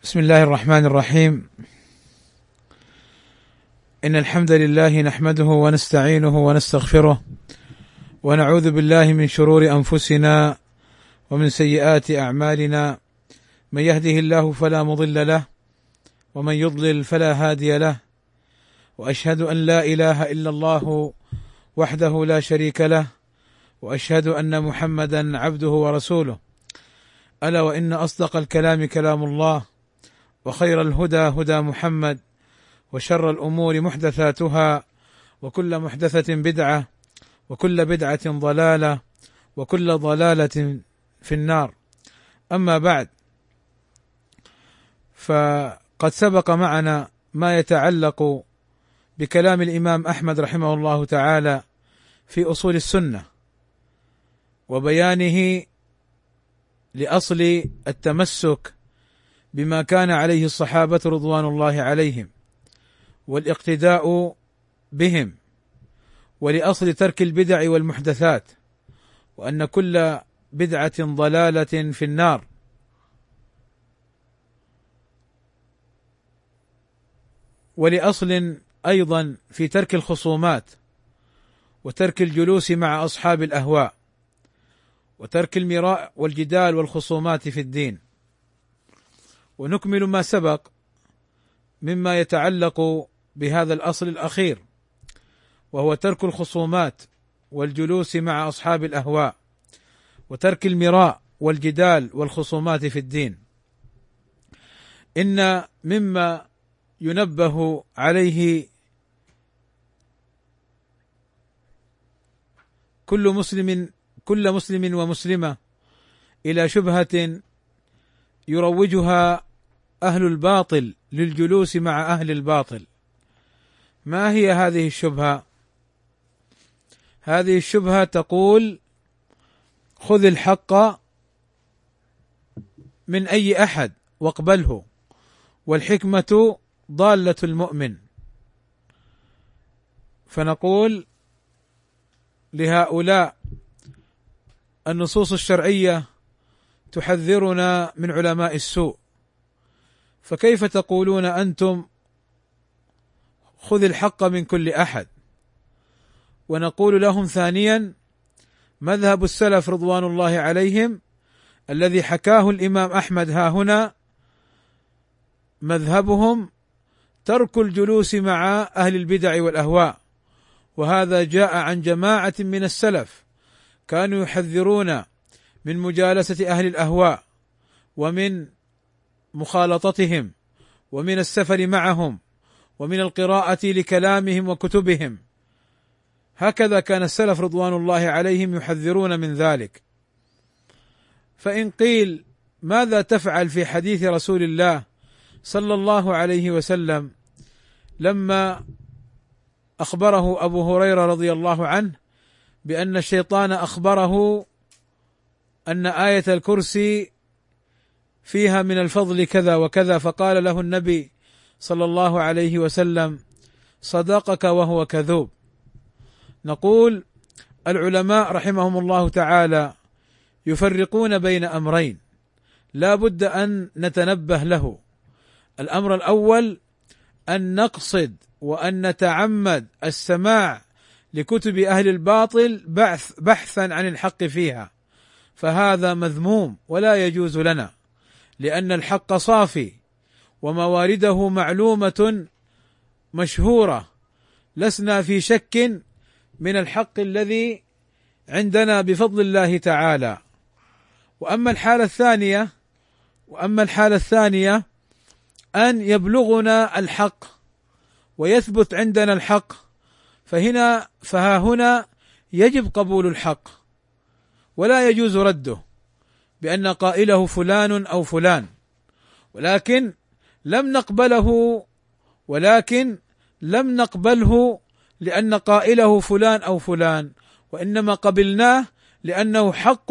بسم الله الرحمن الرحيم. إن الحمد لله نحمده ونستعينه ونستغفره ونعوذ بالله من شرور أنفسنا ومن سيئات أعمالنا، من يهده الله فلا مضل له ومن يضلل فلا هادي له، وأشهد أن لا إله إلا الله وحده لا شريك له، وأشهد أن محمدا عبده ورسوله، ألا وإن أصدق الكلام كلام الله، وخير الهدى هدى محمد، وشر الأمور محدثاتها، وكل محدثة بدعة، وكل بدعة ضلالة، وكل ضلالة في النار. أما بعد، فقد سبق معنا ما يتعلق بكلام الإمام أحمد رحمه الله تعالى في أصول السنة، وبيانه لأصل التمسك بما كان عليه الصحابة رضوان الله عليهم والاقتداء بهم، ولأصل ترك البدع والمحدثات، وأن كل بدعة ضلالة في النار، ولأصل أيضا في ترك الخصومات وترك الجلوس مع أصحاب الأهواء وترك المراء والجدال والخصومات في الدين. ونكمل ما سبق مما يتعلق بهذا الأصل الأخير، وهو ترك الخصومات والجلوس مع أصحاب الأهواء وترك المراء والجدال والخصومات في الدين. إن مما ينبه عليه كل مسلم ومسلمة إلى شبهة يروجها أهل الباطل للجلوس مع أهل الباطل. ما هي هذه الشبهة؟ هذه الشبهة تقول: خذ الحق من أي أحد واقبله، والحكمة ضالة المؤمن. فنقول لهؤلاء: النصوص الشرعية تحذرنا من علماء السوء، فكيف تقولون أنتم خذ الحق من كل أحد؟ ونقول لهم ثانيا: مذهب السلف رضوان الله عليهم الذي حكاه الإمام أحمد ها هنا، مذهبهم ترك الجلوس مع أهل البدع والأهواء، وهذا جاء عن جماعة من السلف كانوا يحذرون من مجالسة أهل الأهواء ومن مخالطتهم ومن السفر معهم ومن القراءة لكلامهم وكتبهم. هكذا كان السلف رضوان الله عليهم يحذرون من ذلك. فإن قيل: ماذا تفعل في حديث رسول الله صلى الله عليه وسلم لما أخبره أبو هريرة رضي الله عنه بأن الشيطان أخبره أن آية الكرسي فيها من الفضل كذا وكذا، فقال له النبي صلى الله عليه وسلم: صدقك وهو كذوب. نقول: العلماء رحمهم الله تعالى يفرقون بين أمرين لا بد أن نتنبه له. الأمر الأول أن نقصد وأن نتعمد السماع لكتب أهل الباطل بحثا عن الحق فيها، فهذا مذموم ولا يجوز لنا، لأن الحق صافي وموارده معلومة مشهورة، لسنا في شك من الحق الذي عندنا بفضل الله تعالى. وأما الحالة الثانية أن يبلغنا الحق ويثبت عندنا الحق، فها هنا يجب قبول الحق ولا يجوز رده بأن قائله فلان أو فلان، ولكن لم نقبله لأن قائله فلان أو فلان، وإنما قبلناه لأنه حق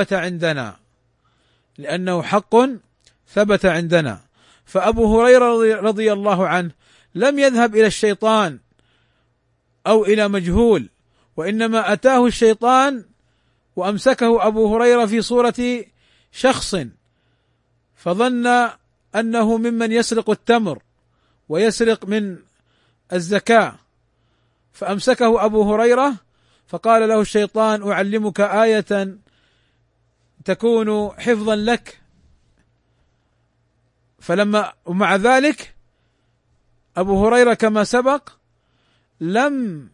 ثبت عندنا. فأبو هريرة رضي الله عنه لم يذهب إلى الشيطان أو إلى مجهول، وإنما أتاه الشيطان وأمسكه أبو هريرة في صورة شخص، فظن أنه ممن يسرق التمر ويسرق من الزكاة، فأمسكه أبو هريرة فقال له الشيطان: أعلمك آية تكون حفظا لك. ومع ذلك أبو هريرة كما سبق لم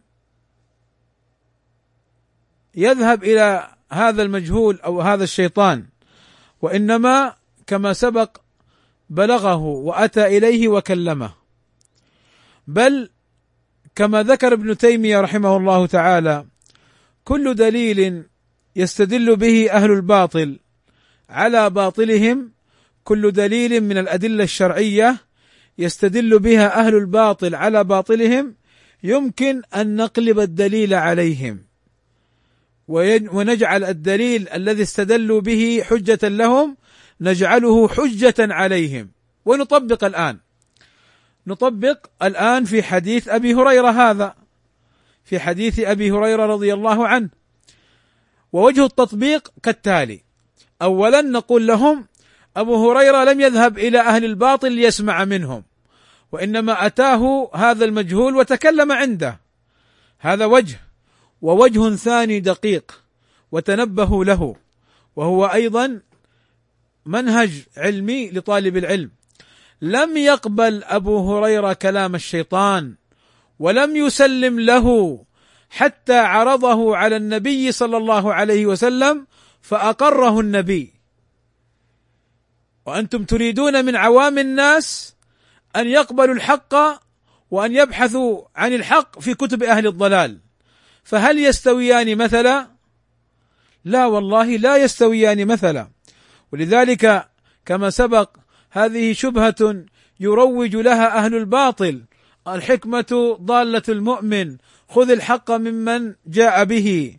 يذهب إلى هذا المجهول أو هذا الشيطان، وإنما كما سبق بلغه وأتى إليه وكلمه. بل كما ذكر ابن تيمية رحمه الله تعالى: كل دليل يستدل به أهل الباطل على باطلهم، كل دليل من الأدلة الشرعية يستدل بها أهل الباطل على باطلهم يمكن أن نقلب الدليل عليهم ونجعل الدليل الذي استدلوا به حجة لهم نجعله حجة عليهم. ونطبق الآن في حديث أبي هريرة هذا، في حديث أبي هريرة رضي الله عنه. ووجه التطبيق كالتالي: أولا نقول لهم أبو هريرة لم يذهب إلى أهل الباطل ليسمع منهم، وإنما أتاه هذا المجهول وتكلم عنده، هذا وجه. ووجه ثاني دقيق وتنبهوا له، وهو أيضا منهج علمي لطالب العلم: لم يقبل أبو هريرة كلام الشيطان ولم يسلم له حتى عرضه على النبي صلى الله عليه وسلم فأقره النبي. وأنتم تريدون من عوام الناس أن يقبلوا الحق وأن يبحثوا عن الحق في كتب أهل الضلال، فهل يستويان مثلا؟ لا والله لا يستويان مثلا. ولذلك كما سبق هذه شبهة يروج لها أهل الباطل: الحكمة ضالة المؤمن، خذ الحق ممن جاء به.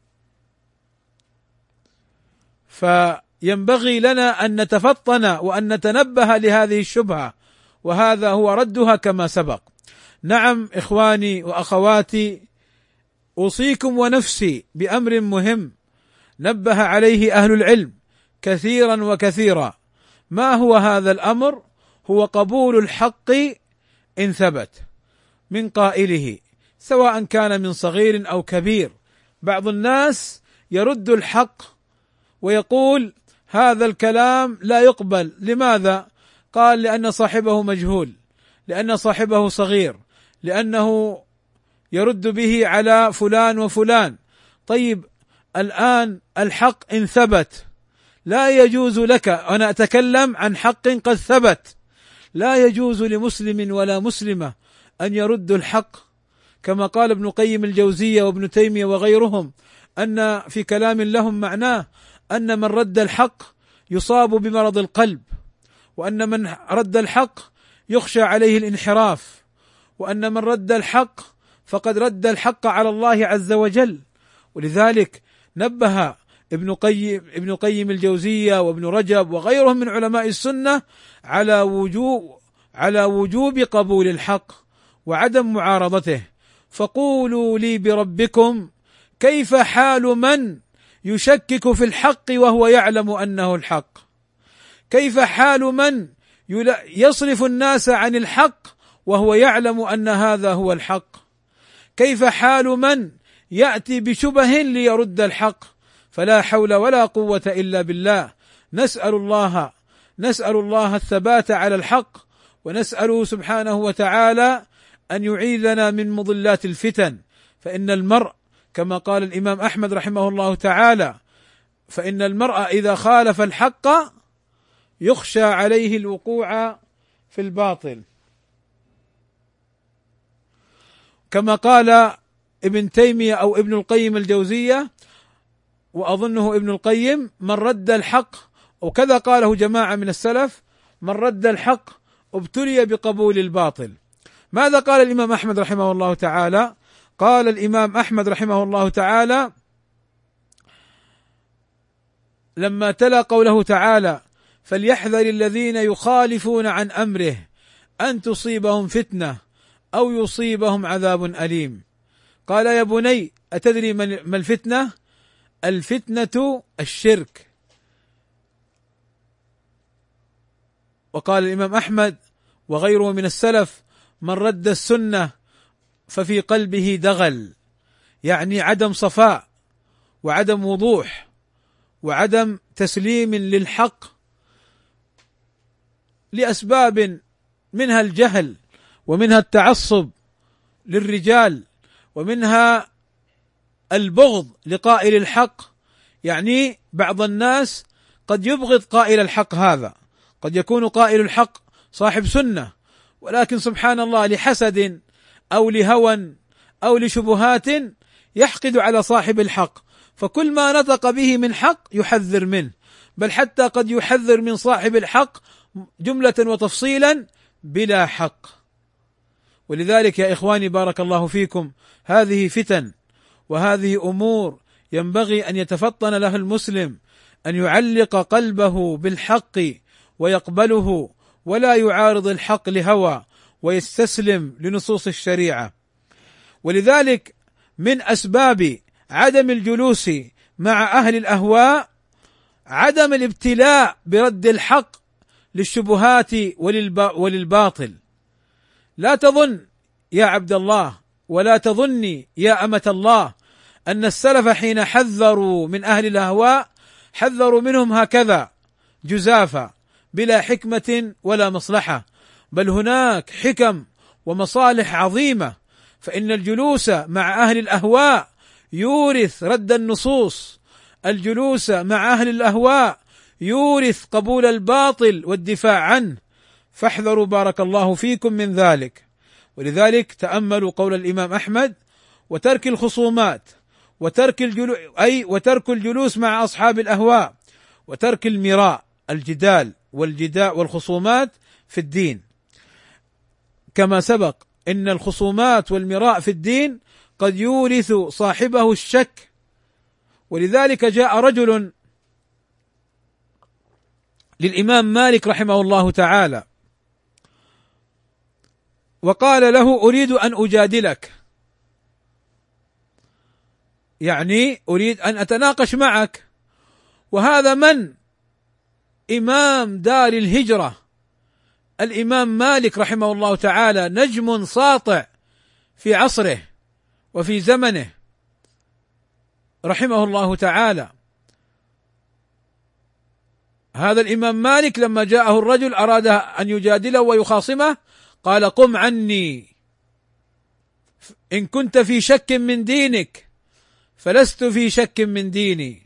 فينبغي لنا أن نتفطن وأن نتنبه لهذه الشبهة، وهذا هو ردها كما سبق. نعم إخواني وأخواتي، أوصيكم ونفسي بأمر مهم نبه عليه أهل العلم كثيرا وكثيرا. ما هو هذا الأمر؟ هو قبول الحق إن ثبت من قائله، سواء كان من صغير أو كبير. بعض الناس يرد الحق ويقول هذا الكلام لا يقبل. لماذا؟ قال: لأن صاحبه مجهول، لأن صاحبه صغير، لأنه يرد به على فلان وفلان. طيب الآن الحق إن ثبت لا يجوز لك، أنا أتكلم عن حق قد ثبت، لا يجوز لمسلم ولا مسلمة أن يردوا الحق، كما قال ابن قيم الجوزية وابن تيمية وغيرهم أن في كلام لهم معناه أن من رد الحق يصاب بمرض القلب، وأن من رد الحق يخشى عليه الانحراف، وأن من رد الحق فقد رد الحق على الله عز وجل. ولذلك نبه ابن قيم الجوزية وابن رجب وغيرهم من علماء السنة على وجوب قبول الحق وعدم معارضته. فقولوا لي بربكم كيف حال من يشكك في الحق وهو يعلم أنه الحق؟ كيف حال من يصرف الناس عن الحق وهو يعلم أن هذا هو الحق؟ كيف حال من يأتي بشبه ليرد الحق؟ فلا حول ولا قوة إلا بالله. نسأل الله الثبات على الحق، ونسأله سبحانه وتعالى أن يعيذنا من مضلات الفتن. فإن المرء كما قال الإمام أحمد رحمه الله تعالى: فإن المرء إذا خالف الحق يخشى عليه الوقوع في الباطل. كما قال ابن تيمية أو ابن القيم الجوزية، وأظنه ابن القيم: من رد الحق، وكذا قاله جماعة من السلف: من رد الحق ابتلي بقبول الباطل. ماذا قال الإمام أحمد رحمه الله تعالى؟ قال الإمام أحمد رحمه الله تعالى لما تلا قوله تعالى: فليحذر الذين يخالفون عن أمره أن تصيبهم فتنة أو يصيبهم عذاب أليم. قال: يا بني أتدري ما الفتنة؟ الفتنة الشرك. وقال الإمام أحمد وغيره من السلف: من رد السنة ففي قلبه دغل، يعني عدم صفاء وعدم وضوح وعدم تسليم للحق لأسباب منها الجهل، ومنها التعصب للرجال، ومنها البغض لقائل الحق. يعني بعض الناس قد يبغض قائل الحق هذا، قد يكون قائل الحق صاحب سنة، ولكن سبحان الله لحسد أو لهوى أو لشبهات يحقد على صاحب الحق، فكل ما نطق به من حق يحذر منه، بل حتى قد يحذر من صاحب الحق جملة وتفصيلا بلا حق. ولذلك يا إخواني بارك الله فيكم، هذه فتن وهذه أمور ينبغي أن يتفطن لها المسلم، أن يعلق قلبه بالحق ويقبله، ولا يعارض الحق لهوى، ويستسلم لنصوص الشريعة. ولذلك من أسباب عدم الجلوس مع أهل الأهواء عدم الابتلاء برد الحق للشبهات وللباطل. لا تظن يا عبد الله ولا تظني يا أمة الله أن السلف حين حذروا من أهل الأهواء حذروا منهم هكذا جزافا بلا حكمة ولا مصلحة، بل هناك حكم ومصالح عظيمة. فإن الجلوس مع أهل الأهواء يورث رد النصوص، الجلوس مع أهل الأهواء يورث قبول الباطل والدفاع عنه، فاحذروا بارك الله فيكم من ذلك. ولذلك تأملوا قول الإمام أحمد: وترك الخصومات وترك الجلوس مع أصحاب الأهواء، وترك المراء الجدال والخصومات في الدين. كما سبق إن الخصومات والمراء في الدين قد يورث صاحبه الشك. ولذلك جاء رجل للإمام مالك رحمه الله تعالى وقال له: أريد أن أجادلك، يعني أريد أن أتناقش معك. وهذا من؟ إمام دار الهجرة الإمام مالك رحمه الله تعالى، نجم ساطع في عصره وفي زمنه رحمه الله تعالى. هذا الإمام مالك لما جاءه الرجل أراد أن يجادله ويخاصمه قال: قم عني، إن كنت في شك من دينك فلست في شك من ديني.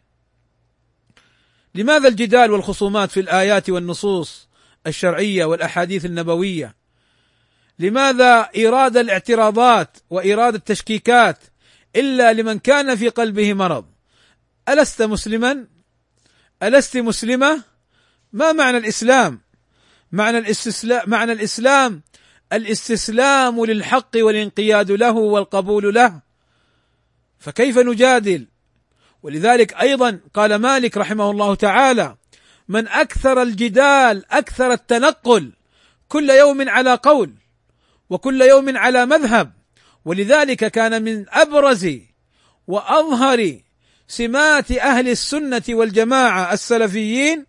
لماذا الجدال والخصومات في الآيات والنصوص الشرعية والأحاديث النبوية؟ لماذا إيراد الاعتراضات وإيراد التشكيكات إلا لمن كان في قلبه مرض؟ ألست مسلما؟ ألست مسلمة؟ ما معنى الإسلام؟ معنى الإسلام الاستسلام للحق والانقياد له والقبول له، فكيف نجادل؟ ولذلك أيضا قال مالك رحمه الله تعالى: من أكثر الجدال أكثر التنقل، كل يوم على قول وكل يوم على مذهب. ولذلك كان من أبرز وأظهر سمات أهل السنة والجماعة السلفيين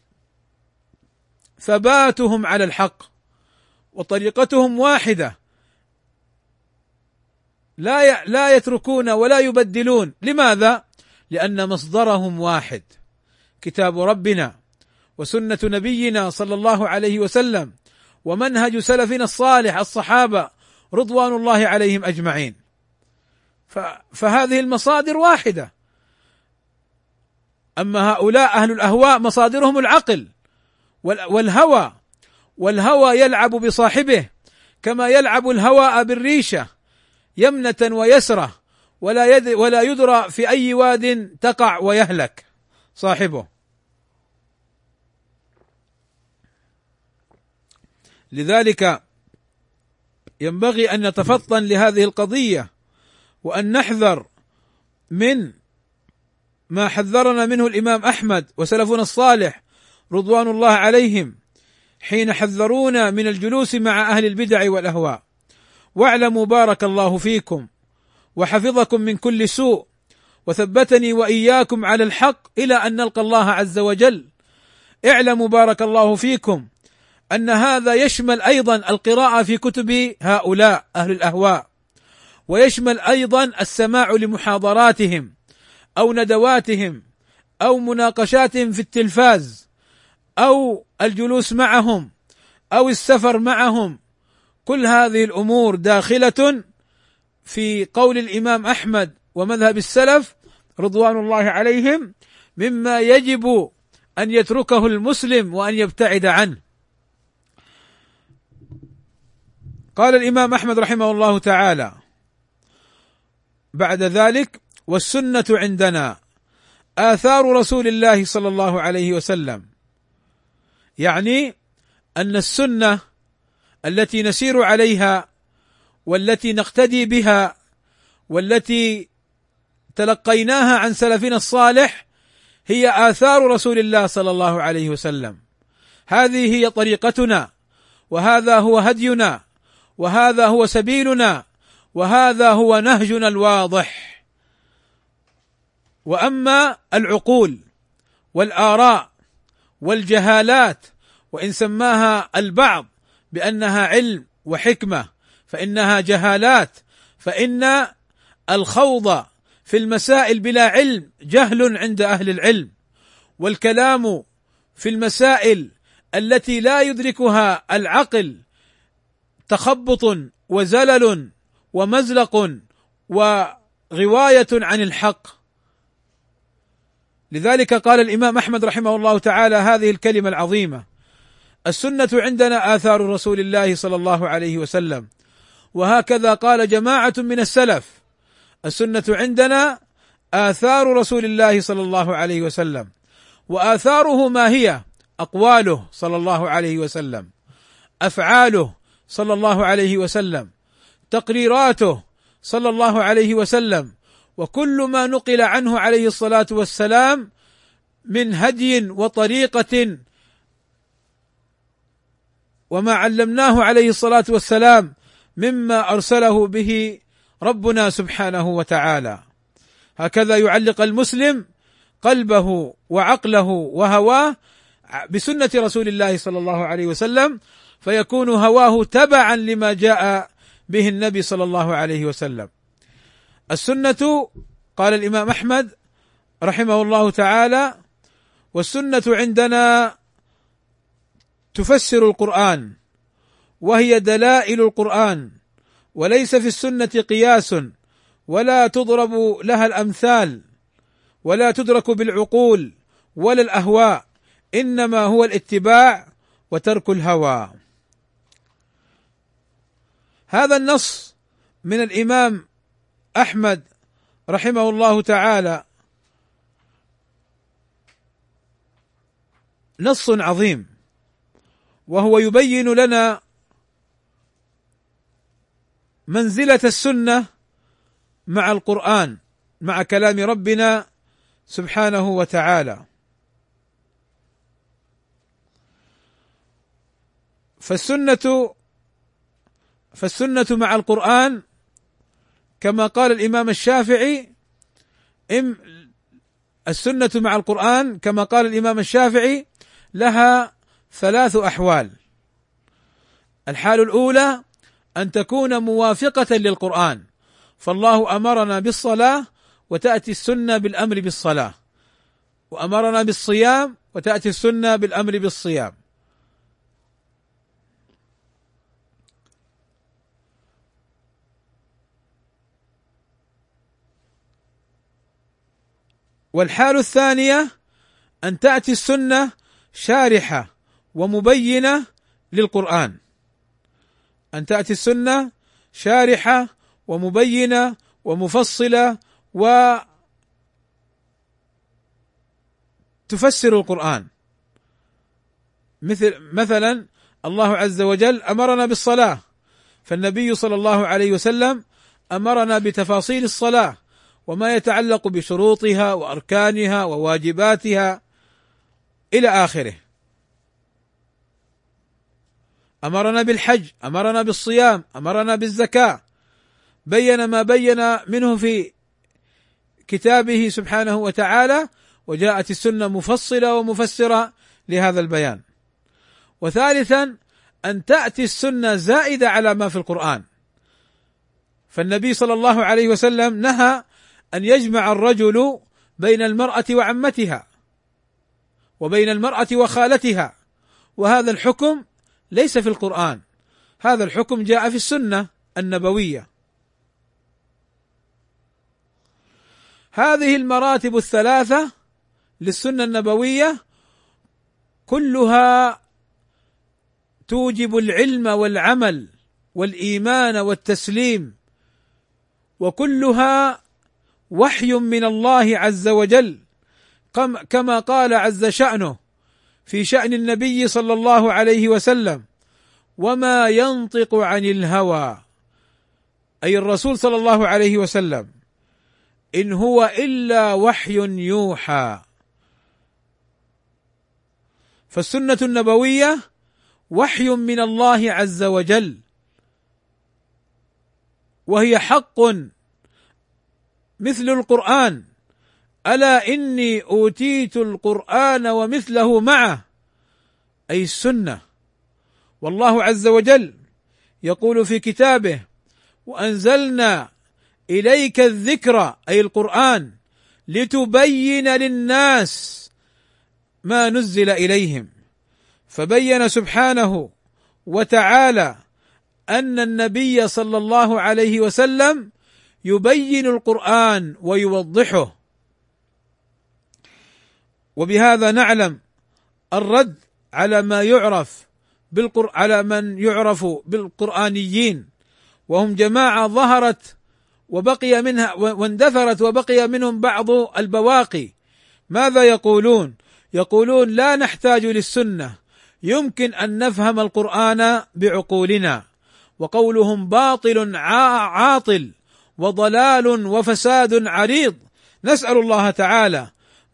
ثباتهم على الحق، وطريقتهم واحدة، لا يتركون ولا يبدلون. لماذا؟ لأن مصدرهم واحد، كتاب ربنا وسنة نبينا صلى الله عليه وسلم، ومنهج سلفنا الصالح الصحابة رضوان الله عليهم أجمعين. فهذه المصادر واحدة. أما هؤلاء أهل الأهواء مصادرهم العقل والهوى يلعب بصاحبه كما يلعب الهواء بالريشة يمنة ويسرة، ولا يدرى في أي واد تقع ويهلك صاحبه. لذلك ينبغي أن نتفطن لهذه القضية، وأن نحذر من ما حذرنا منه الإمام أحمد وسلفنا الصالح رضوان الله عليهم حين حذرونا من الجلوس مع أهل البدع والأهواء. واعلموا بارك الله فيكم وحفظكم من كل سوء، وثبتني وإياكم على الحق إلى أن نلقى الله عز وجل. اعلموا بارك الله فيكم أن هذا يشمل أيضا القراءة في كتب هؤلاء أهل الأهواء، ويشمل أيضا السماع لمحاضراتهم أو ندواتهم أو مناقشاتهم في التلفاز أو الجلوس معهم أو السفر معهم. كل هذه الأمور داخلة في قول الإمام أحمد ومذهب السلف رضوان الله عليهم مما يجب أن يتركه المسلم وأن يبتعد عنه. قال الإمام أحمد رحمه الله تعالى بعد ذلك: والسنة عندنا آثار رسول الله صلى الله عليه وسلم، يعني أن السنة التي نسير عليها والتي نقتدي بها والتي تلقيناها عن سلفنا الصالح هي آثار رسول الله صلى الله عليه وسلم. هذه هي طريقتنا، وهذا هو هدينا، وهذا هو سبيلنا، وهذا هو نهجنا الواضح. وأما العقول والآراء والجهالات، وإن سماها البعض بأنها علم وحكمة فإنها جهالات، فإن الخوض في المسائل بلا علم جهل عند أهل العلم، والكلام في المسائل التي لا يدركها العقل تخبط وزلل ومزلق وغواية عن الحق. لذلك قال الإمام أحمد رحمه الله تعالى هذه الكلمة العظيمة: السنة عندنا آثار رسول الله صلى الله عليه وسلم. وهكذا قال جماعة من السلف: السنة عندنا آثار رسول الله صلى الله عليه وسلم. وآثاره ما هي؟ أقواله صلى الله عليه وسلم، أفعاله صلى الله عليه وسلم، تقريراته صلى الله عليه وسلم، وكل ما نقل عنه عليه الصلاة والسلام من هدي وطريقة، وما علمناه عليه الصلاة والسلام مما أرسله به ربنا سبحانه وتعالى. هكذا يعلق المسلم قلبه وعقله وهواه بسنة رسول الله صلى الله عليه وسلم، فيكون هواه تبعا لما جاء به النبي صلى الله عليه وسلم. السنة، قال الإمام أحمد رحمه الله تعالى: والسنة عندنا تفسر القرآن، وهي دلائل القرآن، وليس في السنة قياس، ولا تضرب لها الأمثال، ولا تدرك بالعقول ولا الأهواء، إنما هو الاتباع وترك الهوى. هذا النص من الإمام أحمد رحمه الله تعالى نص عظيم، وهو يبين لنا منزلة السنة مع القرآن، مع كلام ربنا سبحانه وتعالى. فالسنة مع القرآن كما قال الإمام الشافعي، السنة مع القرآن كما قال الإمام الشافعي لها 3 أحوال. الحال الأولى أن تكون موافقة للقرآن، فالله أمرنا بالصلاة وتأتي السنة بالأمر بالصلاة، وأمرنا بالصيام وتأتي السنة بالأمر بالصيام. والحال الثانية أن تأتي السنة شارحة ومبينة للقرآن، أن تأتي السنة شارحة ومبينة ومفصلة وتفسر القرآن. مثلا الله عز وجل أمرنا بالصلاة، فالنبي صلى الله عليه وسلم أمرنا بتفاصيل الصلاة وما يتعلق بشروطها وأركانها وواجباتها إلى آخره. أمرنا بالحج، أمرنا بالصيام، أمرنا بالزكاة، بين ما بين منه في كتابه سبحانه وتعالى، وجاءت السنة مفصلة ومفسرة لهذا البيان. وثالثا أن تأتي السنة زائدة على ما في القرآن. فالنبي صلى الله عليه وسلم نهى أن يجمع الرجل بين المرأة وعمتها وبين المرأة وخالتها، وهذا الحكم ليس في القرآن، هذا الحكم جاء في السنة النبوية. هذه المراتب الثلاثة للسنة النبوية كلها توجب العلم والعمل والإيمان والتسليم، وكلها وحي من الله عز وجل، كما قال عز شأنه في شأن النبي صلى الله عليه وسلم: وما ينطق عن الهوى، أي الرسول صلى الله عليه وسلم، إن هو إلا وحي يوحى. فالسنة النبوية وحي من الله عز وجل، وهي حق مثل القرآن: ألا إني أوتيت القرآن ومثله معه، أي السنة. والله عز وجل يقول في كتابه: وأنزلنا إليك الذكر، أي القرآن، لتبين للناس ما نزل إليهم. فبين سبحانه وتعالى أن النبي صلى الله عليه وسلم يبين القرآن ويوضحه. وبهذا نعلم الرد على من يعرف بالقرآنيين، وهم جماعة ظهرت وبقي منها واندثرت وبقي منهم بعض البواقي. ماذا يقولون؟ يقولون: لا نحتاج للسنة، يمكن أن نفهم القرآن بعقولنا. وقولهم باطل عاطل وضلال وفساد عريض، نسأل الله تعالى.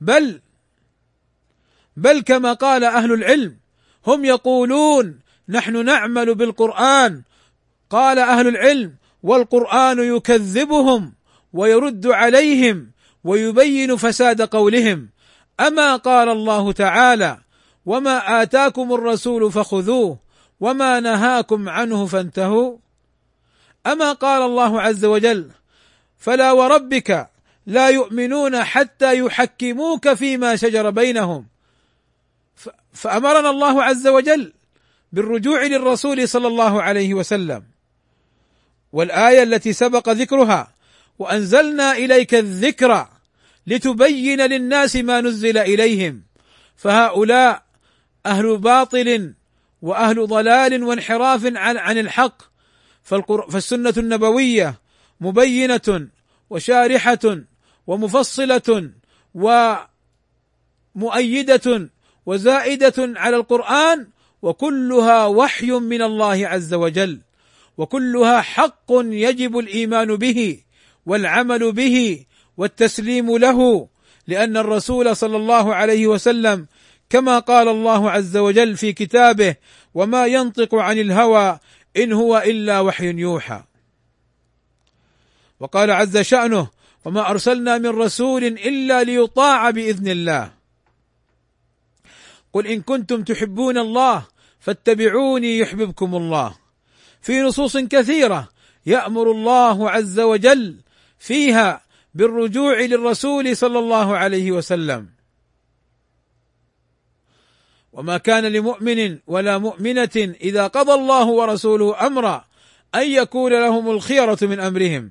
بل كما قال أهل العلم، هم يقولون: نحن نعمل بالقرآن. قال أهل العلم: والقرآن يكذبهم ويرد عليهم ويبين فساد قولهم. أما قال الله تعالى: وما آتاكم الرسول فخذوه وما نهاكم عنه فانتهوا؟ أما قال الله عز وجل: فلا وربك لا يؤمنون حتى يحكموك فيما شجر بينهم؟ فأمرنا الله عز وجل بالرجوع للرسول صلى الله عليه وسلم. والآية التي سبق ذكرها: وأنزلنا إليك الذكر لتبين للناس ما نزل إليهم. فهؤلاء أهل باطل وأهل ضلال وانحراف عن الحق. فالسنة النبوية مبينة وشارحة ومفصلة ومؤيدة وزائدة على القرآن، وكلها وحي من الله عز وجل، وكلها حق يجب الإيمان به والعمل به والتسليم له، لأن الرسول صلى الله عليه وسلم كما قال الله عز وجل في كتابه: وما ينطق عن الهوى إن هو إلا وحي يوحى. وقال عز شأنه: وما أرسلنا من رسول إلا ليطاع بإذن الله. قل إن كنتم تحبون الله فاتبعوني يحببكم الله. في نصوص كثيرة يأمر الله عز وجل فيها بالرجوع للرسول صلى الله عليه وسلم. وما كان لمؤمن ولا مؤمنة إذا قضى الله ورسوله أمرا أن يكون لهم الخيرة من أمرهم.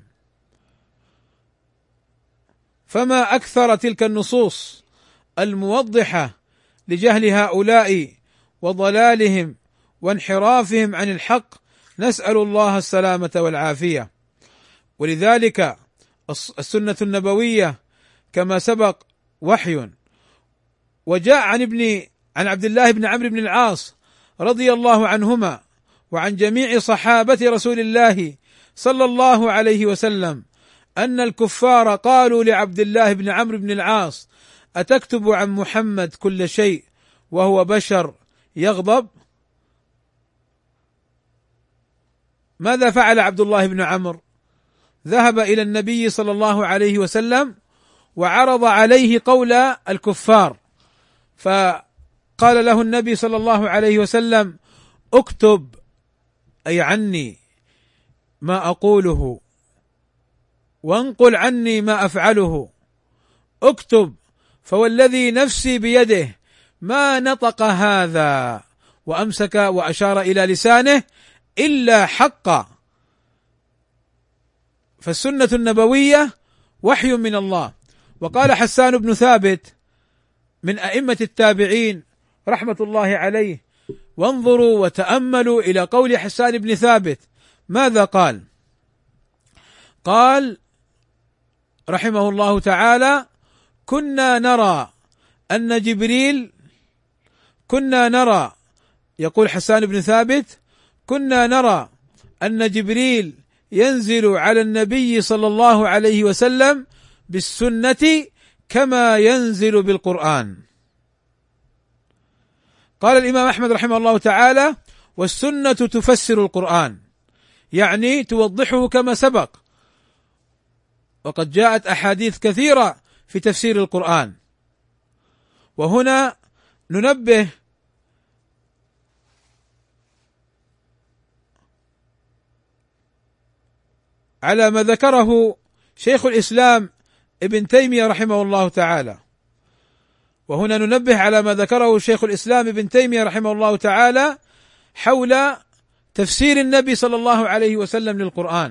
فما أكثر تلك النصوص الموضحة لجهل هؤلاء وضلالهم وانحرافهم عن الحق، نسأل الله السلامة والعافية. ولذلك السنة النبوية كما سبق وحي. وجاء عن عبد الله بن عمرو بن العاص رضي الله عنهما وعن جميع صحابة رسول الله صلى الله عليه وسلم أن الكفار قالوا لعبد الله بن عمرو بن العاص: أتكتب عن محمد كل شيء وهو بشر يغضب؟ ماذا فعل عبد الله بن عمرو؟ ذهب إلى النبي صلى الله عليه وسلم وعرض عليه قول الكفار، فقال له النبي صلى الله عليه وسلم: اكتب أي عني ما أقوله، وانقل عني ما أفعله. اكتب فوالذي نفسي بيده ما نطق هذا، وأمسك وأشار إلى لسانه إلا حقا. فالسنة النبوية وحي من الله. وقال حسان بن ثابت من أئمة التابعين رحمة الله عليه، وانظروا وتأملوا إلى قول حسان بن ثابت ماذا قال؟ قال رحمه الله تعالى: كنا نرى، يقول حسان بن ثابت: كنا نرى أن جبريل ينزل على النبي صلى الله عليه وسلم بالسنة كما ينزل بالقرآن. قال الإمام أحمد رحمه الله تعالى: والسنة تفسر القرآن، يعني توضحه كما سبق، وقد جاءت أحاديث كثيرة في تفسير القرآن. وهنا ننبه على ما ذكره شيخ الإسلام ابن تيمية رحمه الله تعالى. وهنا ننبه على ما ذكره شيخ الإسلام ابن تيمية رحمه الله تعالى حول تفسير النبي صلى الله عليه وسلم للقرآن.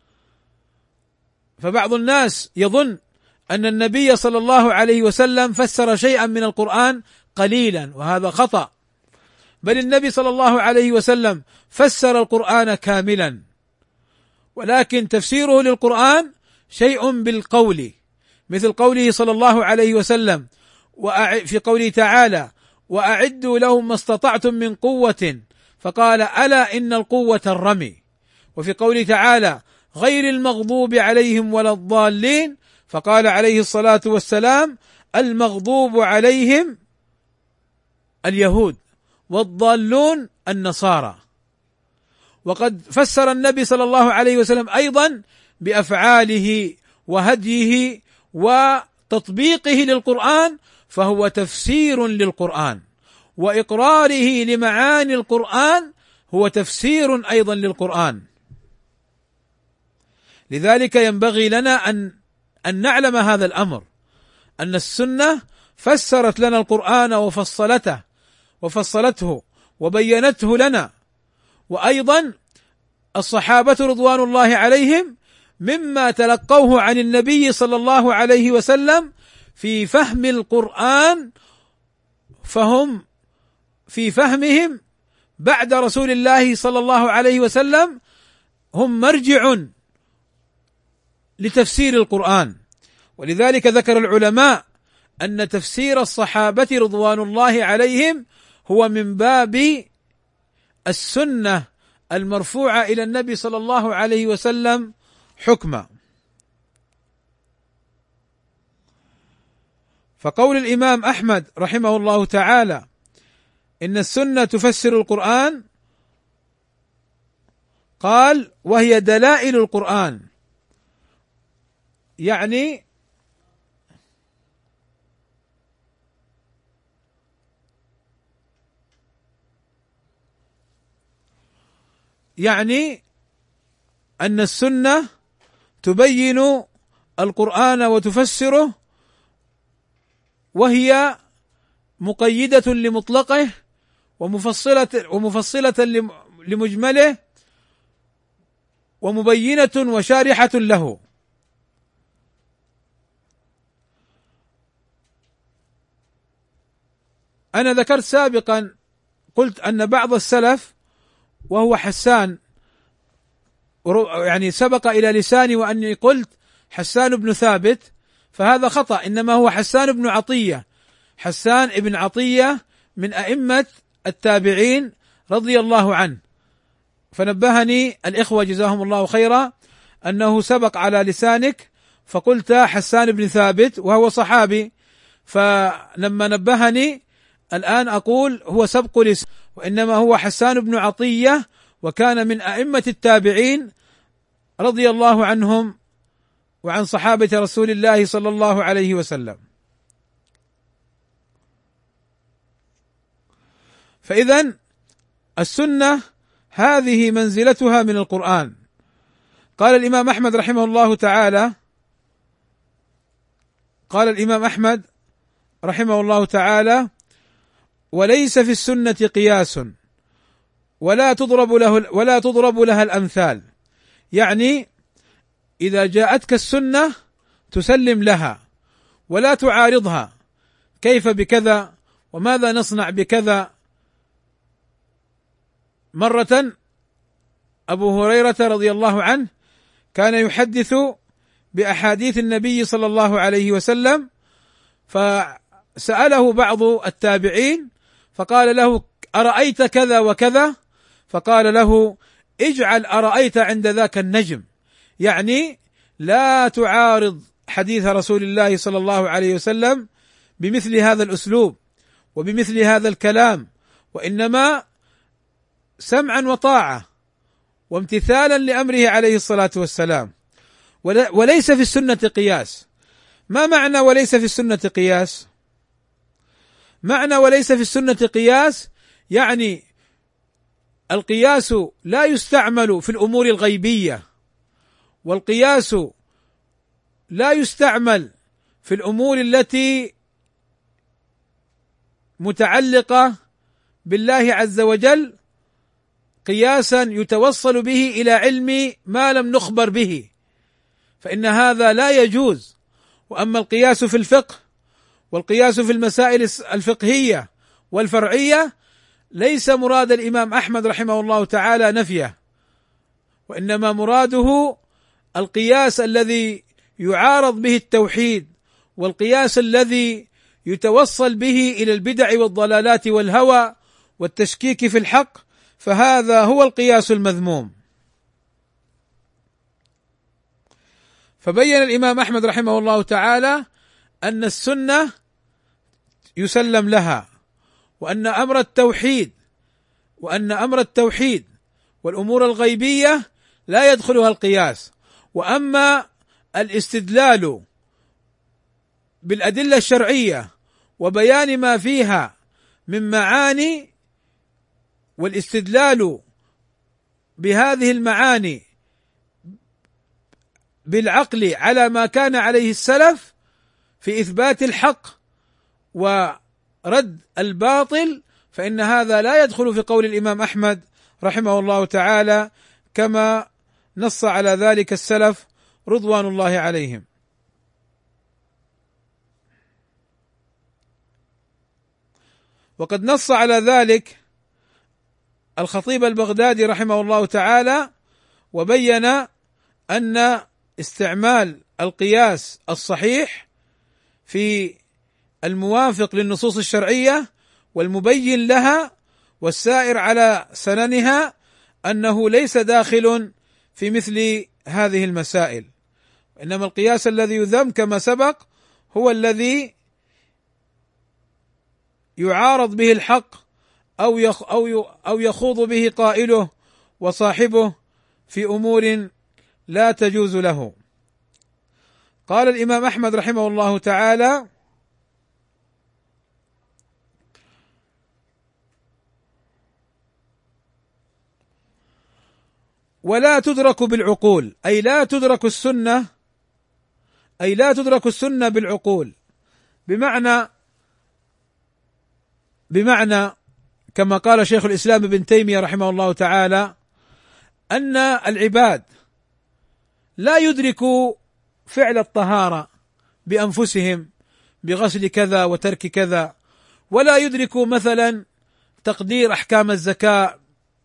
فبعض الناس يظن أن النبي صلى الله عليه وسلم فسر شيئا من القرآن قليلا، وهذا خطأ، بل النبي صلى الله عليه وسلم فسر القرآن كاملا، ولكن تفسيره للقرآن شيء بالقول، مثل قوله صلى الله عليه وسلم في قوله تعالى: وأعدوا لهم ما استطعتم من قوة، فقال: ألا إن القوة الرمي. وفي قوله تعالى: غير المغضوب عليهم ولا الضالين، فقال عليه الصلاة والسلام: المغضوب عليهم اليهود والضالون النصارى. وقد فسر النبي صلى الله عليه وسلم أيضا بأفعاله وهديه وتطبيقه للقرآن، فهو تفسير للقرآن، وإقراره لمعاني القرآن هو تفسير أيضا للقرآن. لذلك ينبغي لنا أن نعلم هذا الأمر، أن السنة فسرت لنا القرآن وفصلته وبينته لنا. وأيضا الصحابة رضوان الله عليهم مما تلقوه عن النبي صلى الله عليه وسلم في فهم القرآن، فهم في فهمهم بعد رسول الله صلى الله عليه وسلم هم مرجع لتفسير القرآن. ولذلك ذكر العلماء أن تفسير الصحابة رضوان الله عليهم هو من باب السنة المرفوعة إلى النبي صلى الله عليه وسلم حكما. فقول الإمام أحمد رحمه الله تعالى إن السنة تفسر القرآن، قال: وهي دلائل القرآن، يعني أن السنة تبين القرآن وتفسره، وهي مقيدة لمطلقه ومفصلة لمجمله ومبينة وشارحة له. أنا ذكرت سابقا، قلت أن بعض السلف وهو حسان، يعني سبق إلى لساني وأني قلت حسان بن ثابت، فهذا خطأ، إنما هو حسان بن عطية. حسان ابن عطية من أئمة التابعين رضي الله عنه. فنبهني الإخوة جزاهم الله خيرا أنه سبق على لسانك فقلت حسان بن ثابت وهو صحابي، فلما نبهني الآن أقول هو سبق لسان، وإنما هو حسان بن عطية، وكان من أئمة التابعين رضي الله عنهم وعن صحابة رسول الله صلى الله عليه وسلم. فإذن السنة هذه منزلتها من القرآن. قال الإمام أحمد رحمه الله تعالى، وليس في السنة قياس ولا تضرب لها الأمثال. يعني إذا جاءتك السنة تسلم لها ولا تعارضها، كيف بكذا وماذا نصنع بكذا. مرة أبو هريرة رضي الله عنه كان يحدث بأحاديث النبي صلى الله عليه وسلم، فسأله بعض التابعين فقال له: أرأيت كذا وكذا؟ فقال له: اجعل أرأيت عند ذاك النجم، يعني لا تعارض حديث رسول الله صلى الله عليه وسلم بمثل هذا الأسلوب وبمثل هذا الكلام، وإنما سمعا وطاعة وامتثالا لأمره عليه الصلاة والسلام. وليس في السنة قياس. ما معنى وليس في السنة قياس؟ معنى وليس في السنة قياس يعني القياس لا يستعمل في الأمور الغيبية، والقياس لا يستعمل في الأمور التي متعلقة بالله عز وجل قياسا يتوصل به إلى علم ما لم نخبر به، فإن هذا لا يجوز. وأما القياس في الفقه والقياس في المسائل الفقهية والفرعية ليس مراد الإمام أحمد رحمه الله تعالى نفيه، وإنما مراده القياس الذي يعارض به التوحيد، والقياس الذي يتوصل به إلى البدع والضلالات والهوى والتشكيك في الحق، فهذا هو القياس المذموم. فبين الإمام أحمد رحمه الله تعالى أن السنة يسلم لها، وأن أمر التوحيد والأمور الغيبية لا يدخلها القياس. وأما الاستدلال بالأدلة الشرعية وبيان ما فيها من معاني، والاستدلال بهذه المعاني بالعقل على ما كان عليه السلف في إثبات الحق ورد الباطل، فإن هذا لا يدخل في قول الإمام أحمد رحمه الله تعالى، كما نص على ذلك السلف رضوان الله عليهم. وقد نص على ذلك الخطيب البغدادي رحمه الله تعالى، وبين أن استعمال القياس الصحيح في الموافق للنصوص الشرعية والمبين لها والسائر على سننها أنه ليس داخل في مثل هذه المسائل، إنما القياس الذي يذم كما سبق هو الذي يعارض به الحق أو يخوض به قائله وصاحبه في أمور لا تجوز له. قال الإمام أحمد رحمه الله تعالى: ولا تدرك بالعقول، أي لا تدرك السنة بالعقول، بمعنى كما قال شيخ الإسلام ابن تيمية رحمه الله تعالى أن العباد لا يدركوا فعل الطهارة بأنفسهم بغسل كذا وترك كذا، ولا يدركوا مثلا تقدير أحكام الزكاة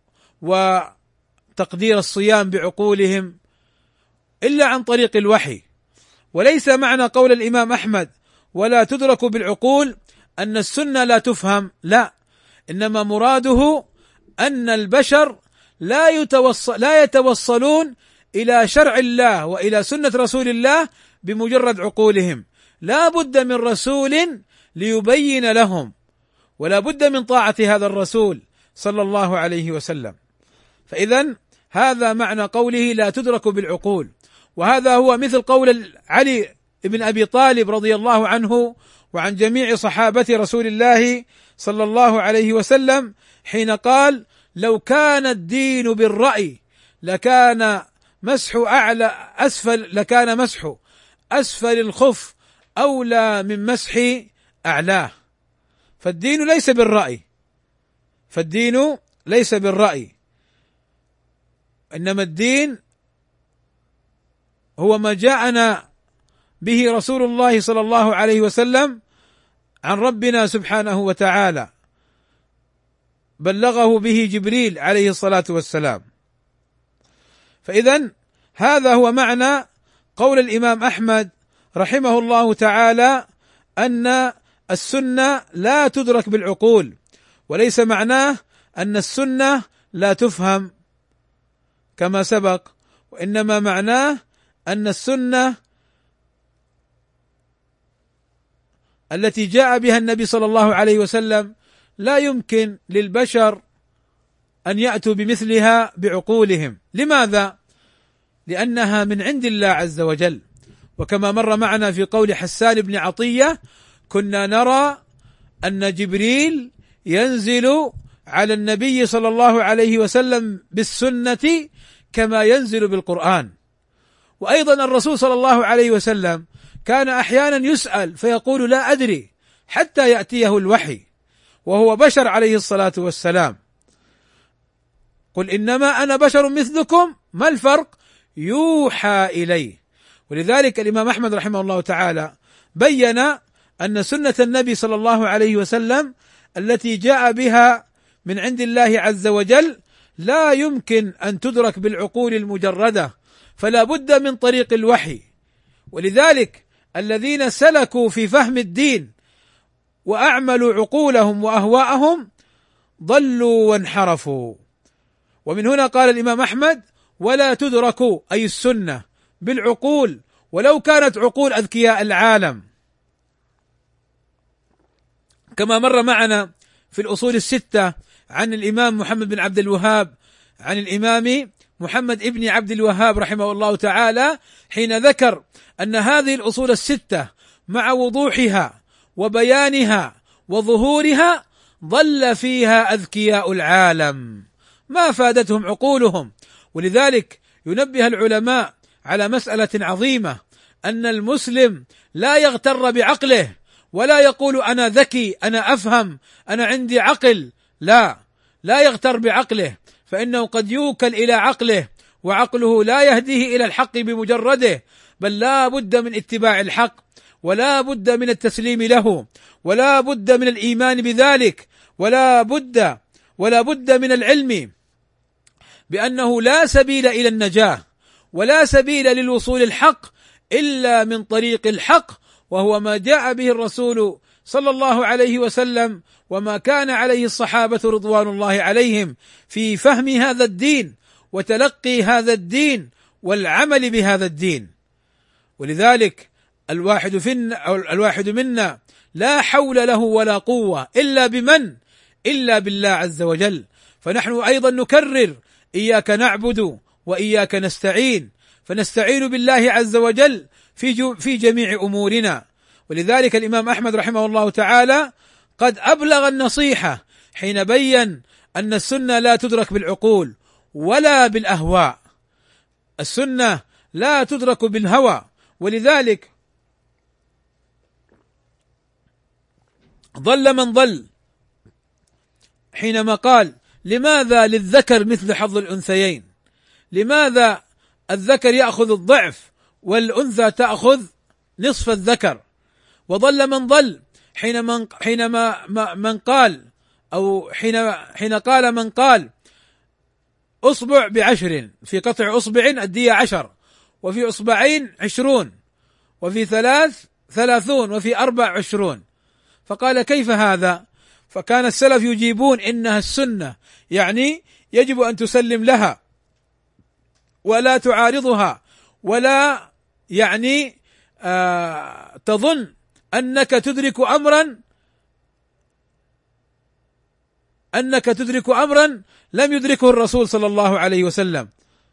وتقدير الصيام بعقولهم إلا عن طريق الوحي. وليس معنى قول الإمام أحمد ولا تدرك بالعقول أن السنة لا تفهم، لا، إنما مراده أن البشر لا يتوصلون إلى شرع الله وإلى سنة رسول الله بمجرد عقولهم، لا بد من رسول ليبين لهم، ولا بد من طاعة هذا الرسول صلى الله عليه وسلم. فإذن هذا معنى قوله لا تدرك بالعقول، وهذا هو مثل قول علي بن أبي طالب رضي الله عنه وعن جميع صحابة رسول الله صلى الله عليه وسلم حين قال: لو كان الدين بالرأي لكان مسح أعلى أسفل، لكان مسح أسفل الخف أولى من مسح أعلاه. فالدين ليس بالرأي، فالدين ليس بالرأي، إنما الدين هو ما جاءنا به رسول الله صلى الله عليه وسلم عن ربنا سبحانه وتعالى، بلغه به جبريل عليه الصلاة والسلام. فإذن هذا هو معنى قول الإمام أحمد رحمه الله تعالى أن السنة لا تدرك بالعقول، وليس معناه أن السنة لا تفهم كما سبق، وإنما معناه أن السنة التي جاء بها النبي صلى الله عليه وسلم لا يمكن للبشر أن يأتوا بمثلها بعقولهم. لماذا؟ لأنها من عند الله عز وجل. وكما مر معنا في قول حسان بن عطية: كنا نرى أن جبريل ينزل على النبي صلى الله عليه وسلم بالسنة كما ينزل بالقرآن. وأيضا الرسول صلى الله عليه وسلم كان أحيانا يسأل فيقول: لا أدري، حتى يأتيه الوحي، وهو بشر عليه الصلاة والسلام. قل إنما أنا بشر مثلكم، ما الفرق؟ يوحى إليه. ولذلك الإمام أحمد رحمه الله تعالى بين أن سنة النبي صلى الله عليه وسلم التي جاء بها من عند الله عز وجل لا يمكن أن تدرك بالعقول المجردة، فلا بد من طريق الوحي. ولذلك الذين سلكوا في فهم الدين وأعملوا عقولهم وأهواءهم ضلوا وانحرفوا. ومن هنا قال الإمام أحمد: ولا تدرك أي السنة بالعقول ولو كانت عقول أذكياء العالم. كما مر معنا في الأصول الستة عن الإمام محمد بن عبد الوهاب عن الإمام محمد ابن عبد الوهاب رحمه الله تعالى، حين ذكر أن هذه الأصول الستة مع وضوحها وبيانها وظهورها ضل فيها أذكياء العالم ما فادتهم عقولهم. ولذلك ينبه العلماء على مسألة عظيمة، أن المسلم لا يغتر بعقله ولا يقول أنا ذكي، أنا أفهم، أنا عندي عقل. لا يغتر بعقله، فإنه قد يوكل إلى عقله وعقله لا يهديه إلى الحق بمجرده، بل لا بد من اتباع الحق، ولا بد من التسليم له، ولا بد من الإيمان بذلك، ولا بد من العلم بأنه لا سبيل إلى النجاة ولا سبيل للوصول الحق إلا من طريق الحق، وهو ما جاء به الرسول صلى الله عليه وسلم وما كان عليه الصحابة رضوان الله عليهم في فهم هذا الدين وتلقي هذا الدين والعمل بهذا الدين. ولذلك الواحد منا لا حول له ولا قوة إلا بالله عز وجل. فنحن أيضا نكرر: إياك نعبد وإياك نستعين، فنستعين بالله عز وجل في جميع أمورنا. ولذلك الإمام أحمد رحمه الله تعالى قد أبلغ النصيحة حين بين أن السنة لا تدرك بالعقول ولا بالأهواء، السنة لا تدرك بالهوى. ولذلك ضل من ضل حينما قال: لماذا للذكر مثل حظ الأنثيين؟ لماذا الذكر يأخذ الضعف والأنثى تأخذ نصف الذكر؟ وضل من ضل حينما من قال، أو حين قال من قال: أصبع ب10، في قطع أصبع الدية 10، وفي أصبعين 20، وفي 30، وفي 24. فقال: كيف هذا؟ فكان السلف يجيبون: إنها السنة، يعني يجب أن تسلم لها ولا تعارضها، ولا يعني تظن أنك تدرك أمرا لم يدركه الرسول صلى الله عليه وسلم،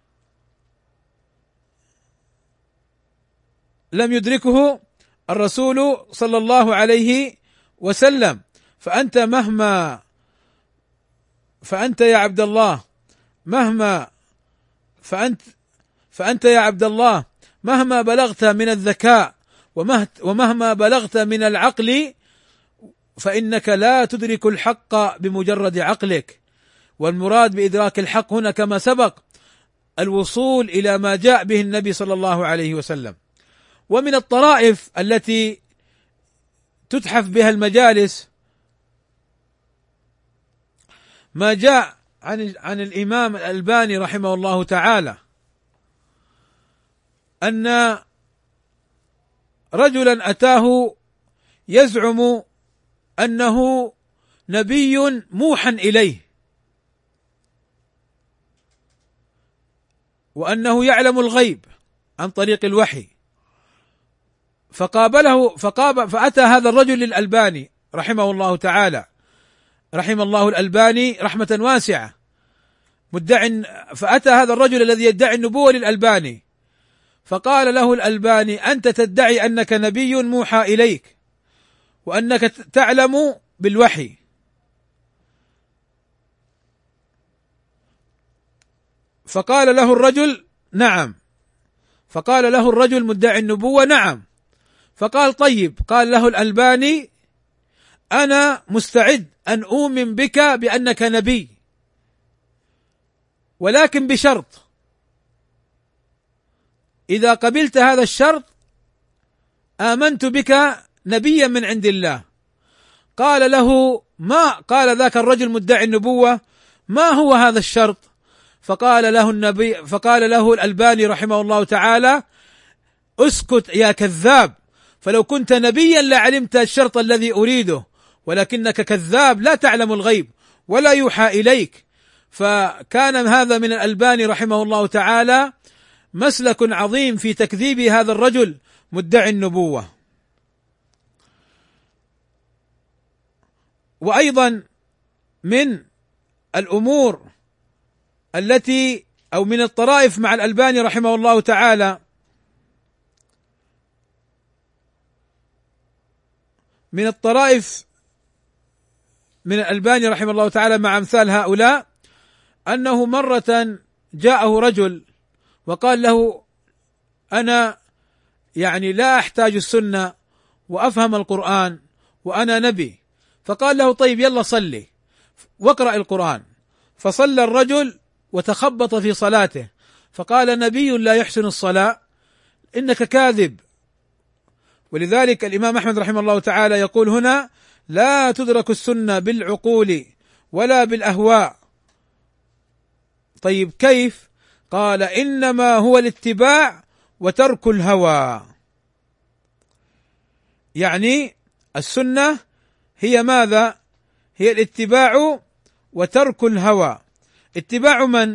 لم يدركه الرسول صلى الله عليه وسلم. فأنت مهما فأنت يا عبد الله فأنت يا عبد الله مهما بلغت من الذكاء ومهما بلغت من العقل فإنك لا تدرك الحق بمجرد عقلك. والمراد بإدراك الحق هنا كما سبق الوصول إلى ما جاء به النبي صلى الله عليه وسلم. ومن الطرائف التي تتحف بها المجالس ما جاء عن الإمام الألباني رحمه الله تعالى أن رجلا أتاه يزعم أنه نبي موحى إليه وأنه يعلم الغيب عن طريق الوحي، فأتى هذا الرجل للألباني رحمه الله تعالى، رحم الله الألباني رحمة واسعة، فأتى هذا الرجل الذي يدعي النبوة للألباني، فقال له الألباني: أنت تدعي أنك نبي موحى إليك وأنك تعلم بالوحي، فقال له الرجل: نعم. فقال له الرجل مدعي النبوة: نعم. فقال: طيب. قال له الألباني: أنا مستعد أن أؤمن بك بأنك نبي، ولكن بشرط، إذا قبلت هذا الشرط آمنت بك نبيا من عند الله. قال له: ما قال ذاك الرجل مدعي النبوة: ما هو هذا الشرط؟ فقال له الألباني رحمه الله تعالى: اسكت يا كذاب، فلو كنت نبيا لعلمت الشرط الذي أريده، ولكنك كذاب لا تعلم الغيب ولا يوحى إليك. فكان هذا من الألباني رحمه الله تعالى مسلك عظيم في تكذيب هذا الرجل مدعي النبوة. وأيضا من الأمور التي أو من الطرائف مع الألباني رحمه الله تعالى من الطرائف من الألباني رحمه الله تعالى مع أمثال هؤلاء أنه مرة جاءه رجل وقال له: أنا لا أحتاج السنة وأفهم القرآن وأنا نبي. فقال له: طيب يلا صلي واقرأ القرآن. فصلى الرجل وتخبط في صلاته، فقال: نبي لا يحسن الصلاة؟ إنك كاذب. ولذلك الإمام أحمد رحمه الله تعالى يقول هنا: لا تدرك السنة بالعقول ولا بالأهواء. طيب كيف؟ قال: إنما هو الاتباع وترك الهوى. يعني السنة هي ماذا؟ هي الاتباع وترك الهوى. اتباع من؟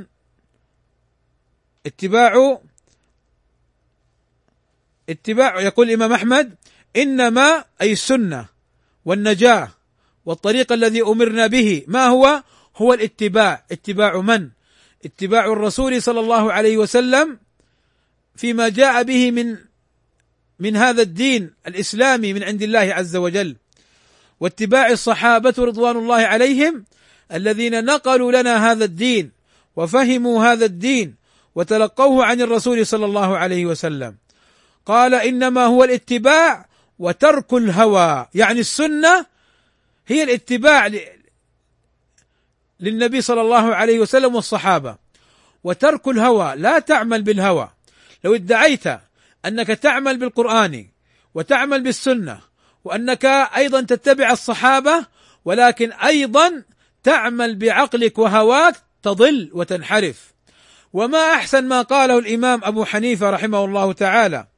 اتباع يقول الإمام أحمد: إنما أي السنة والنجاة والطريق الذي أمرنا به ما هو؟ هو الاتباع. اتباع من؟ اتباع الرسول صلى الله عليه وسلم فيما جاء به من هذا الدين الإسلامي من عند الله عز وجل، واتباع الصحابة رضوان الله عليهم الذين نقلوا لنا هذا الدين وفهموا هذا الدين وتلقوه عن الرسول صلى الله عليه وسلم. قال: إنما هو الاتباع وترك الهوى، يعني السنة هي الاتباع للنبي صلى الله عليه وسلم والصحابة، وترك الهوى لا تعمل بالهوى. لو ادعيت أنك تعمل بالقرآن وتعمل بالسنة وأنك أيضا تتبع الصحابة ولكن أيضا تعمل بعقلك وهواك تضل وتنحرف. وما أحسن ما قاله الإمام أبو حنيفة رحمه الله تعالى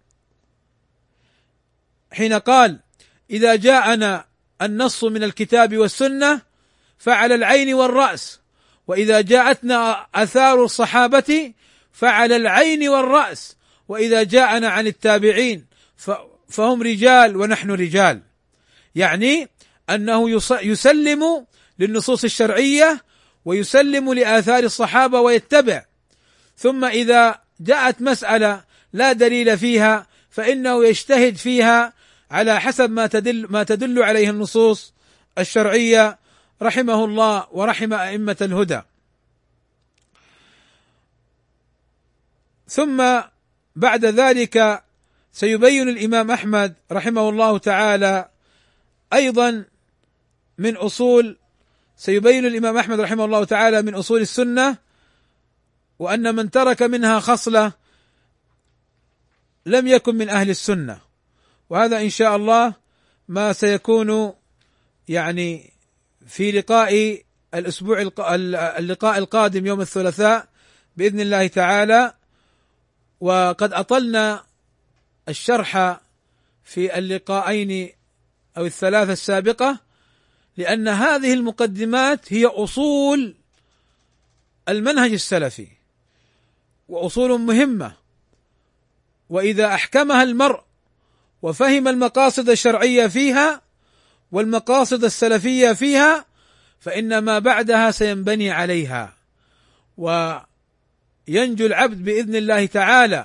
حين قال: إذا جاءنا النص من الكتاب والسنة فعلى العين والرأس، وإذا جاءتنا آثار الصحابة فعلى العين والرأس، وإذا جاءنا عن التابعين فهم رجال ونحن رجال. يعني أنه يسلم للنصوص الشرعية ويسلم لآثار الصحابة ويتبع، ثم إذا جاءت مسألة لا دليل فيها فإنه يجتهد فيها على حسب ما تدل عليه النصوص الشرعية رحمه الله ورحم أئمة الهدى. ثم بعد ذلك سيبين الإمام أحمد رحمه الله تعالى أيضا من أصول السنة، وأن من ترك منها خصلة لم يكن من أهل السنة. وهذا إن شاء الله ما سيكون يعني في لقاء اللقاء القادم يوم الثلاثاء بإذن الله تعالى. وقد أطلنا الشرح في اللقاءين أو الثلاثة السابقة، لأن هذه المقدمات هي أصول المنهج السلفي، وأصول مهمة، وإذا أحكمها المرء وفهم المقاصد الشرعية فيها والمقاصد السلفية فيها فإن ما بعدها سينبني عليها، وينجو العبد بإذن الله تعالى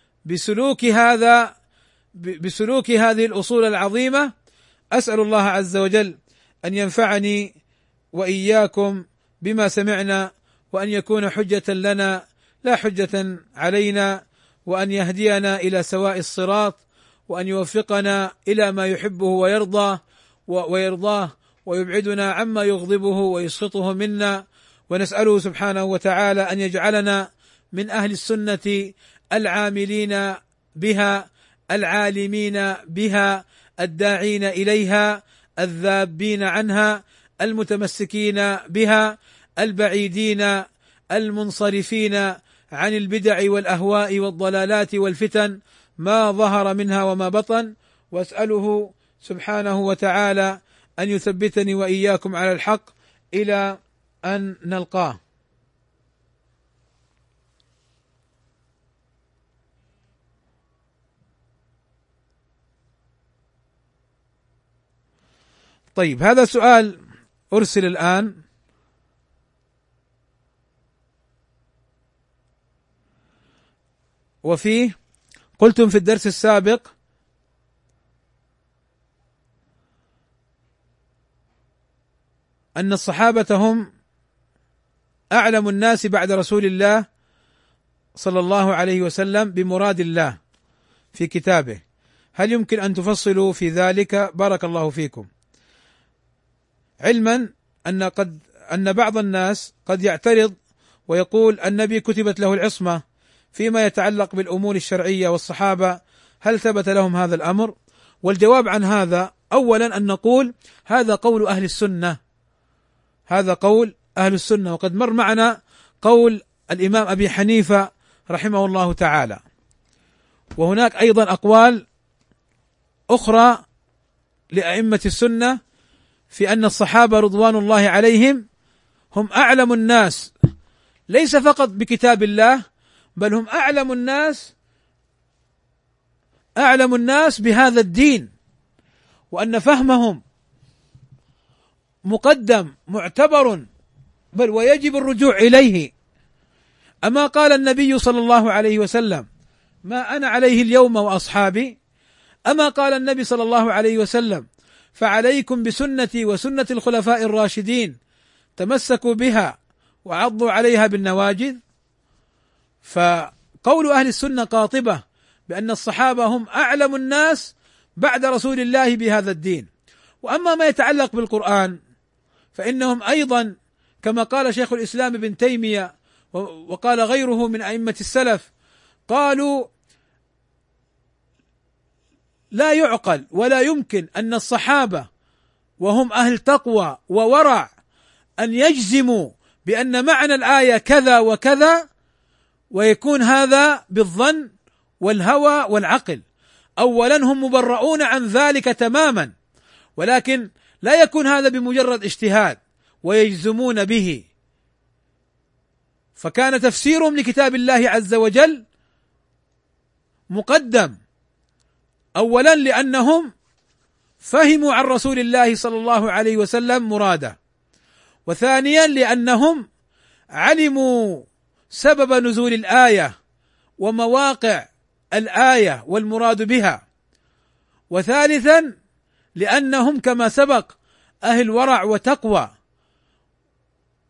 بسلوك هذه الأصول العظيمة. أسأل الله عز وجل أن ينفعني وإياكم بما سمعنا، وأن يكون حجة لنا لا حجة علينا، وأن يهدينا إلى سواء الصراط، وأن يوفقنا إلى ما يحبه ويرضاه ويبعدنا عما يغضبه ويسخطه منا. ونسأله سبحانه وتعالى أن يجعلنا من أهل السنة العاملين بها العالمين بها الداعين إليها الذابين عنها المتمسكين بها البعيدين المنصرفين عن البدع والأهواء والضلالات والفتن ما ظهر منها وما بطن. واسأله سبحانه وتعالى أن يثبتني وإياكم على الحق إلى أن نلقاه. طيب، هذا سؤال أرسل الآن، وفيه: قلتم في الدرس السابق أن الصحابة هم أعلم الناس بعد رسول الله صلى الله عليه وسلم بمراد الله في كتابه، هل يمكن أن تفصلوا في ذلك؟ بارك الله فيكم. علما أن بعض الناس قد يعترض ويقول النبي كتبت له العصمة فيما يتعلق بالأمور الشرعية، والصحابة هل ثبت لهم هذا الأمر؟ والجواب عن هذا أولا أن نقول هذا قول أهل السنة، وقد مر معنا قول الإمام أبي حنيفة رحمه الله تعالى، وهناك أيضا أقوال أخرى لأئمة السنة في أن الصحابة رضوان الله عليهم هم أعلم الناس ليس فقط بكتاب الله، بل هم أعلم الناس بهذا الدين، وأن فهمهم مقدم معتبر، بل ويجب الرجوع إليه. أما قال النبي صلى الله عليه وسلم ما أنا عليه اليوم وأصحابي، أما قال النبي صلى الله عليه وسلم فعليكم بسنتي وسنة الخلفاء الراشدين تمسكوا بها وعضوا عليها بالنواجذ. فقول أهل السنة قاطبة بأن الصحابة هم أعلم الناس بعد رسول الله بهذا الدين. وأما ما يتعلق بالقرآن فإنهم أيضا كما قال شيخ الإسلام ابن تيمية وقال غيره من أئمة السلف، قالوا لا يعقل ولا يمكن أن الصحابة وهم أهل تقوى وورع أن يجزموا بأن معنى الآية كذا وكذا ويكون هذا بالظن والهوى والعقل. أولا هم مبرؤون عن ذلك تماما، ولكن لا يكون هذا بمجرد اجتهاد ويجزمون به. فكان تفسيرهم لكتاب الله عز وجل مقدم، أولا لأنهم فهموا عن رسول الله صلى الله عليه وسلم مراده، وثانيا لأنهم علموا سبب نزول الآية ومواقع الآية والمراد بها، وثالثا لأنهم كما سبق أهل ورع وتقوى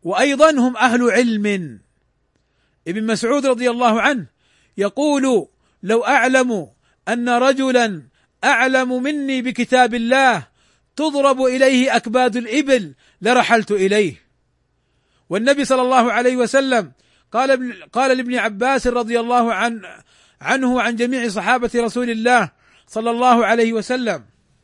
وأيضا هم أهل علم. ابن مسعود رضي الله عنه يقول: لو أعلم أن رجلا أعلم مني بكتاب الله تضرب إليه أكباد الإبل لرحلت إليه. والنبي صلى الله عليه وسلم قال لابن عباس رضي الله عنه وعن جميع صحابة رسول الله صلى الله عليه وسلم: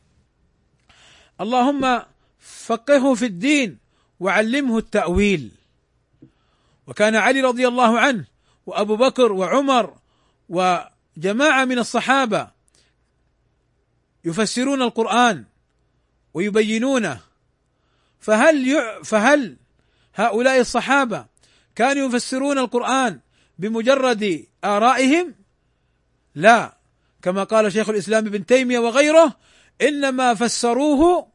اللهم فقهه في الدين وعلمه التأويل. وكان علي رضي الله عنه وأبو بكر وعمر وجماعة من الصحابة يفسرون القرآن ويبينونه، فهل هؤلاء الصحابة كانوا يفسرون القرآن بمجرد آرائهم؟ لا، كما قال شيخ الإسلام ابن تيمية وغيره: إنما فسروه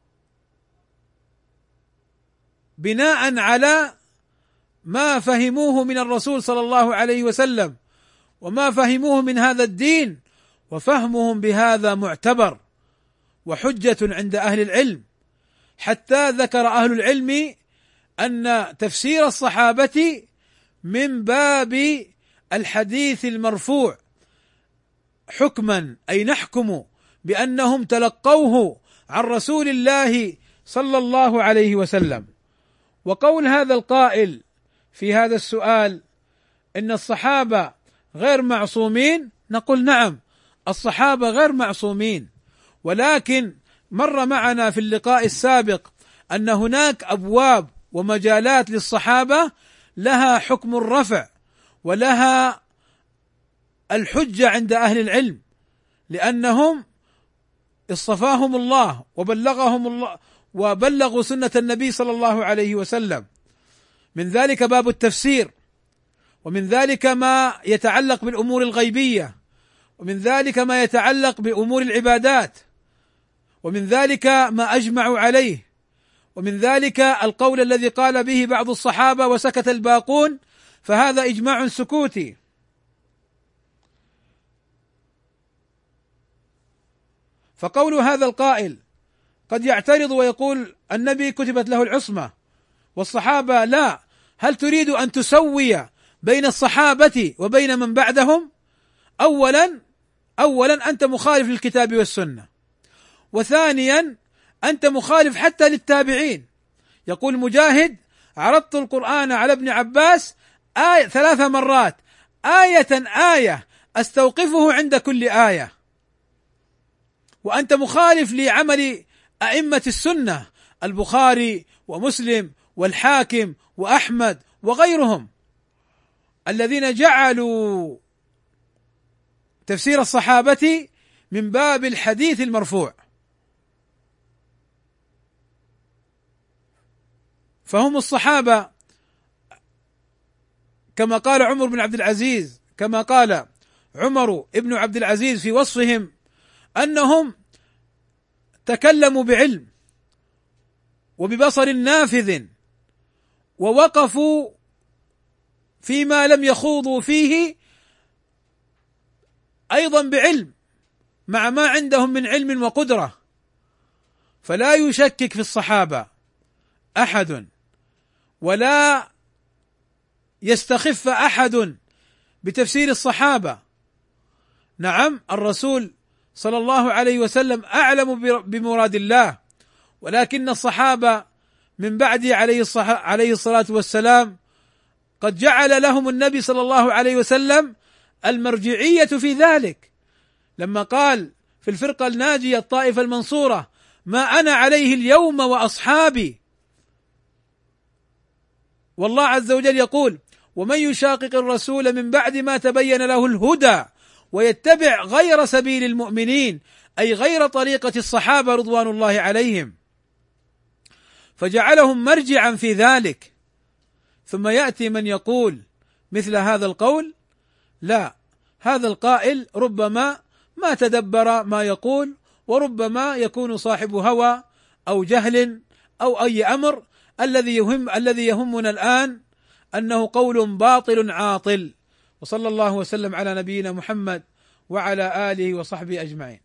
بناء على ما فهموه من الرسول صلى الله عليه وسلم وما فهموه من هذا الدين، وفهمهم بهذا معتبر وحجة عند أهل العلم، حتى ذكر أهل العلم أن تفسير الصحابة من باب الحديث المرفوع حكما، أي نحكم بأنهم تلقوه عن رسول الله صلى الله عليه وسلم. وقول هذا القائل في هذا السؤال إن الصحابة غير معصومين، نقول نعم، الصحابة غير معصومين، ولكن مر معنا في اللقاء السابق أن هناك أبواب ومجالات للصحابة لها حكم الرفع ولها الحجة عند أهل العلم، لأنهم اصطفاهم الله وبلغهم الله وبلغوا سنة النبي صلى الله عليه وسلم. من ذلك باب التفسير، ومن ذلك ما يتعلق بالأمور الغيبية، ومن ذلك ما يتعلق بأمور العبادات، ومن ذلك ما أجمعوا عليه، ومن ذلك القول الذي قال به بعض الصحابة وسكت الباقون، فهذا إجماع سكوتي. فقول هذا القائل قد يعترض ويقول النبي كتبت له العصمة والصحابة لا، هل تريد أن تسوي بين الصحابة وبين من بعدهم؟ أولا أنت مخالف للكتاب والسنة، وثانيا أنت مخالف حتى للتابعين. يقول مجاهد: عرضت القرآن على ابن عباس 3 مرات، آية أستوقفه عند كل آية. وأنت مخالف لعمل أئمة السنة البخاري ومسلم والحاكم وأحمد وغيرهم، الذين جعلوا تفسير الصحابة من باب الحديث المرفوع. فهم الصحابة كما قال عمر بن عبد العزيز، كما قال عمر ابن عبد العزيز في وصفهم أنهم تكلموا بعلم وببصر نافذ، ووقفوا فيما لم يخوضوا فيه أيضا بعلم مع ما عندهم من علم وقدرة. فلا يشكك في الصحابة أحد، ولا يستخف أحد بتفسير الصحابة. نعم، الرسول صلى الله عليه وسلم أعلم بمراد الله، ولكن الصحابة من بعده عليه الصلاة والسلام قد جعل لهم النبي صلى الله عليه وسلم المرجعية في ذلك، لما قال في الفرقة الناجية الطائفة المنصورة: ما أنا عليه اليوم وأصحابي. والله عز وجل يقول: ومن يشاقق الرسول من بعد ما تبين له الهدى ويتبع غير سبيل المؤمنين، أي غير طريقة الصحابة رضوان الله عليهم، فجعلهم مرجعا في ذلك. ثم يأتي من يقول مثل هذا القول؟ لا، هذا القائل ربما ما تدبر ما يقول، وربما يكون صاحب هوى أو جهل أو أي أمر. الذي يهمنا الآن أنه قول باطل عاطل. وصلى الله وسلم على نبينا محمد وعلى آله وصحبه أجمعين.